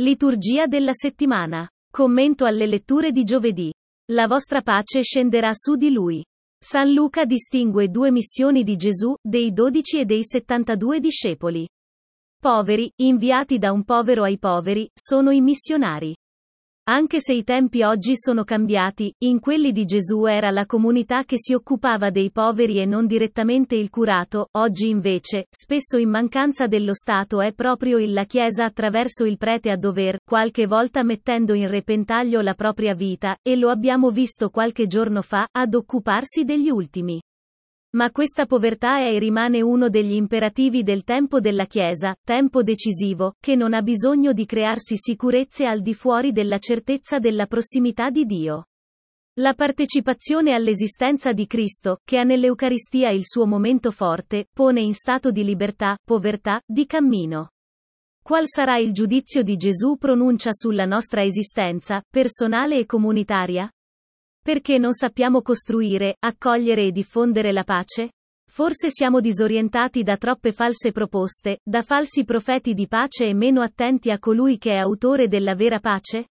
Liturgia della settimana. Commento alle letture di giovedì. La vostra pace scenderà su di lui. San Luca distingue due missioni di Gesù, dei 12 e dei 72 discepoli. Poveri, inviati da un povero ai poveri, sono i missionari. Anche se i tempi oggi sono cambiati, in quelli di Gesù era la comunità che si occupava dei poveri e non direttamente il curato, oggi invece, spesso in mancanza dello Stato è proprio la Chiesa attraverso il prete a dover, qualche volta mettendo in repentaglio la propria vita, e lo abbiamo visto qualche giorno fa, ad occuparsi degli ultimi. Ma questa povertà è e rimane uno degli imperativi del tempo della Chiesa, tempo decisivo, che non ha bisogno di crearsi sicurezze al di fuori della certezza della prossimità di Dio. La partecipazione all'esistenza di Cristo, che ha nell'Eucaristia il suo momento forte, pone in stato di libertà, povertà, di cammino. Qual sarà il giudizio di Gesù pronuncia sulla nostra esistenza, personale e comunitaria? Perché non sappiamo costruire, accogliere e diffondere la pace? Forse siamo disorientati da troppe false proposte, da falsi profeti di pace e meno attenti a colui che è autore della vera pace?